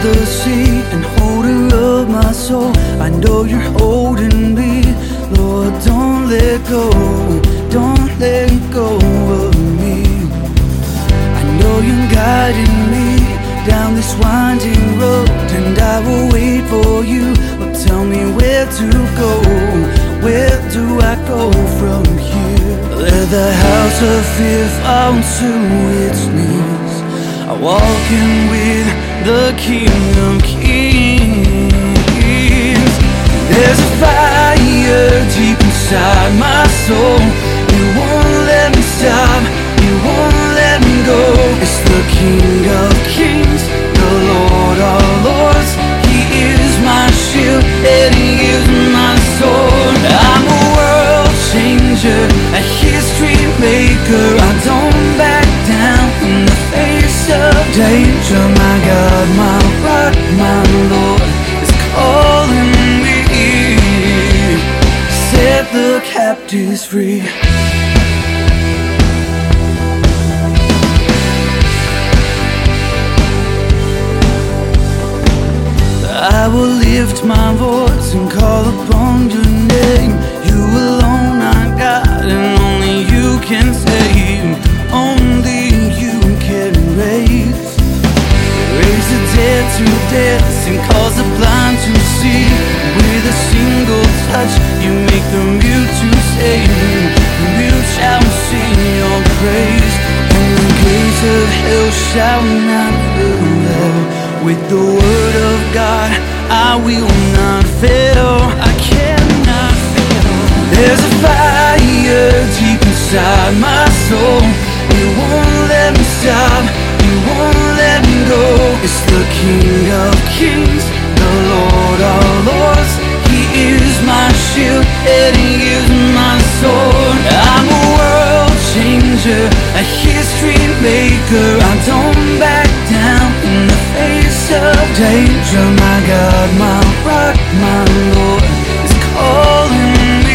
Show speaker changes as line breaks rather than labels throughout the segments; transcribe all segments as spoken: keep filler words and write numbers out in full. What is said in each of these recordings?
the sea and holder of my soul. I know you're holding me, Lord, don't let go, don't let go of me. I know you're guiding me down this winding road, and I will wait for you. Well, tell me where to go, where do I go from here? Let the house of fear fall to its knees. I walk in with the King of Kings. There's a fire deep inside my soul. You won't let me stop, you won't let me go. It's the King of Kings, the Lord of Lords. He is my shield and He is my sword. I'm a world changer, a history maker. I don't back down in the face of danger. My God, my rock, my Lord is calling me. Set the captives free. I will lift my voice and call upon your name. You alone are God, and only you can save. Only you can raise. Raise the dead to dance and cause the blind to see. With a single touch, you make the mute to sing. The mute shall sing your praise, and the gates of hell shall not prevail. With the word of God, I will not fail. I cannot fail. There's a fire deep inside my soul. You won't let me stop, you won't let me go. It's the King of Kings, the Lord of Lords. He is my shield and He is my sword. I'm a world changer, a history maker. I don't back down in the face of danger. My God, my rock, my Lord is calling me.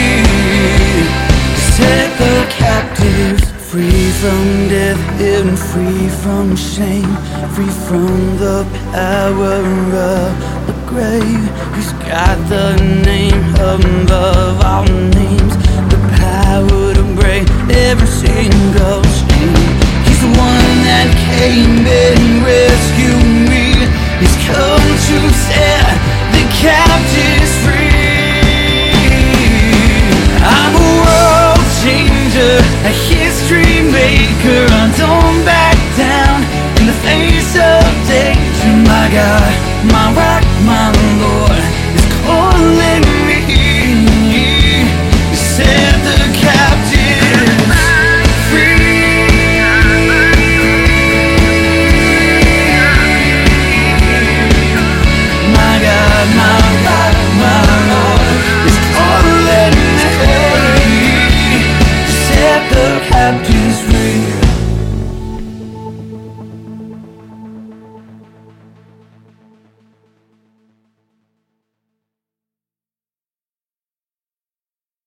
Set the captives free from death and free from shame, free from the power of the grave. He's got the name above all names, the power to break every single chain. He's the one that came and rescued me. He's come to set the captives free. I'm a world changer, a history maker. I don't back down in the face of danger. My God, my rock,